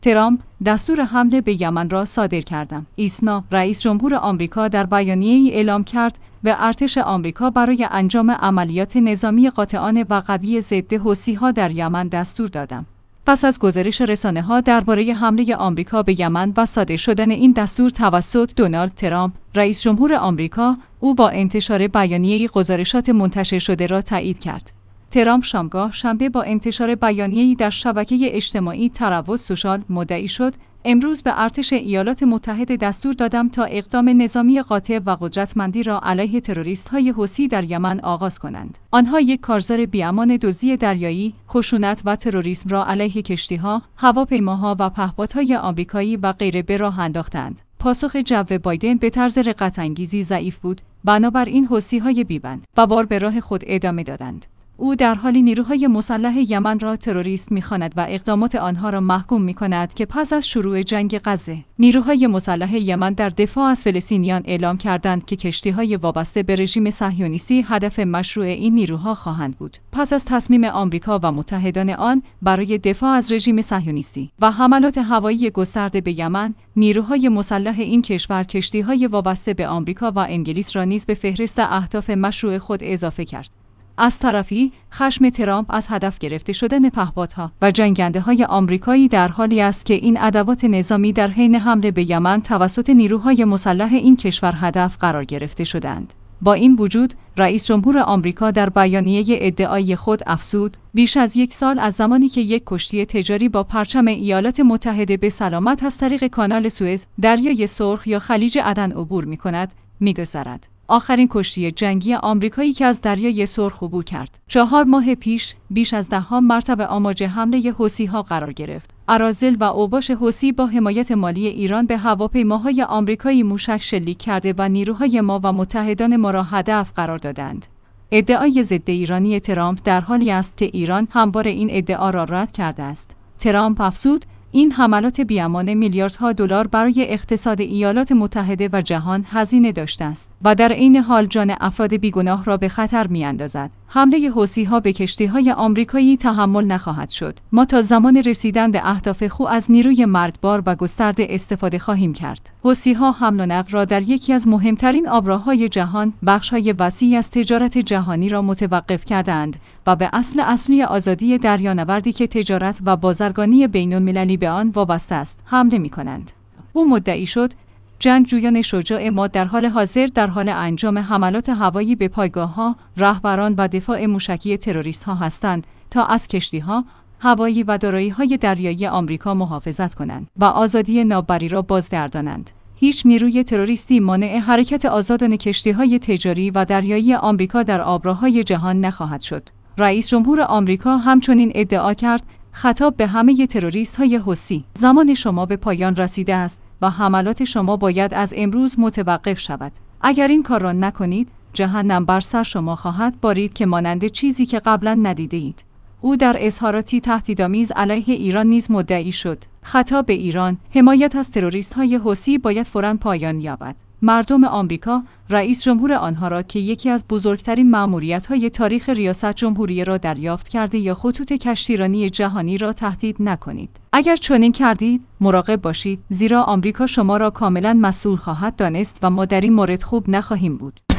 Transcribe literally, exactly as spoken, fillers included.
ترامپ دستور حمله به یمن را صادر کردم. ایسنا رئیس جمهور آمریکا در بیانیه‌ای اعلام کرد به ارتش آمریکا برای انجام عملیات نظامی قاطعانه و قوی ضد حوثی‌ها در یمن دستور دادم. پس از گزارش رسانه‌ها درباره حمله آمریکا به یمن و صادر شدن این دستور توسط دونالد ترامپ، رئیس جمهور آمریکا، او با انتشار بیانیه‌ای گزارشات منتشر شده را تایید کرد. ترامپ شامگاه شنبه با انتشار بیانیه‌ای در شبکه اجتماعی تروت سوشال مدعی شد: امروز به ارتش ایالات متحده دستور دادم تا اقدام نظامی قاطع و قدرتمندی را علیه تروریست‌های حوثی در یمن آغاز کنند. آنها یک کارزار بی‌امان دزدی دریایی، خشونت و تروریسم را علیه کشتی‌ها، هواپیماها و پهپادهای آمریکایی و غیره به راه انداختند. پاسخ جو بایدن به طرز رقت‌انگیزی ضعیف بود، بنابراین حوثی‌های بی‌بند و بار به راه خود ادامه دادند. او در حالی نیروهای مسلح یمن را تروریست می‌خواند و اقدامات آنها را محکوم می‌کند که پس از شروع جنگ غزه، نیروهای مسلح یمن در دفاع از فلسطینیان اعلام کردند که کشتی‌های وابسته به رژیم صهیونیستی هدف مشروع این نیروها خواهند بود. پس از تصمیم آمریکا و متحدان آن برای دفاع از رژیم صهیونیستی و حملات هوایی گسترده به یمن، نیروهای مسلح این کشور کشتی‌های وابسته به آمریکا و انگلیس را نیز به فهرست اهداف مشروع خود اضافه کرد. از طرفی، خشم ترامپ از هدف گرفته شدن پهپادها و جنگنده‌های آمریکایی در حالی است که این ادوات نظامی در حین حمله به یمن توسط نیروهای مسلح این کشور هدف قرار گرفته شدند. با این وجود، رئیس جمهور آمریکا در بیانیه ادعایی خود افزود: بیش از یک سال از زمانی که یک کشتی تجاری با پرچم ایالات متحده به سلامت از طریق کانال سوئز، دریای سرخ یا خلیج عدن عبور می‌کند، می‌گذرد. آخرین کشتی جنگی آمریکایی که از دریای سرخ عبور کرد، چهار ماه پیش بیش از ده مرتبه آماج حمله حوثی‌ها قرار گرفت. اراذل و اوباش حوثی با حمایت مالی ایران به هواپیماهای آمریکایی موشک شلیک کرده و نیروهای ما و متحدان ما را هدف قرار دادند. ادعای ضد ایرانی ترامپ در حالی است که ایران همواره این ادعا را رد کرده است. ترامپ افزود: این حملات بی‌امان میلیاردها دلار برای اقتصاد ایالات متحده و جهان هزینه داشته است و در عین حال جان افراد بیگناه را به خطر می‌اندازد. حمله حوثی‌ها به کشتی‌های آمریکایی تحمل نخواهد شد. ما تا زمان رسیدن به اهداف خود از نیروی مرگبار و گسترده استفاده خواهیم کرد. حوثی‌ها حمل و نقل را در یکی از مهمترین آبراهای جهان، بخش‌های وسیعی از تجارت جهانی را متوقف کردند و به اصل اصلی آزادی دریانوردی که تجارت و بازرگانی بین‌المللی به آن وابسته است، حمله می‌کنند. او مدعی شد: جنگجویان شجاع ما در حال حاضر در حال انجام حملات هوایی به پایگاه‌ها، رهبران و دفاع موشکی تروریست‌ها هستند تا از کشتی‌ها، هوایی و دارایی‌های دریایی آمریکا محافظت کنند و آزادی ناوبری را بازگردانند. هیچ نیروی تروریستی مانع حرکت آزادانه کشتی‌های تجاری و دریایی آمریکا در آبراهای جهان نخواهد شد. رئیس جمهور آمریکا همچنین ادعا کرد: خطاب به همه تروریست‌های حوثی، زمان شما به پایان رسیده است و حملات شما باید از امروز متوقف شود. اگر این کار را نکنید، جهنم بر سر شما خواهد بارید که مانند چیزی که قبلا ندیده اید. او در اظهاراتی تهدیدآمیز علیه ایران نیز مدعی شد: خطاب به ایران، حمایت از تروریست‌های حوثی باید فوراً پایان یابد. مردم آمریکا، رئیس جمهور آنها را که یکی از بزرگترین مأموریت‌های تاریخ ریاست جمهوری را دریافت کرده یا خطوط کشتیرانی جهانی را تهدید نکنید. اگر چنین کردید، مراقب باشید، زیرا آمریکا شما را کاملاً مسئول خواهد دانست و ما در این مورد خوب نخواهیم بود.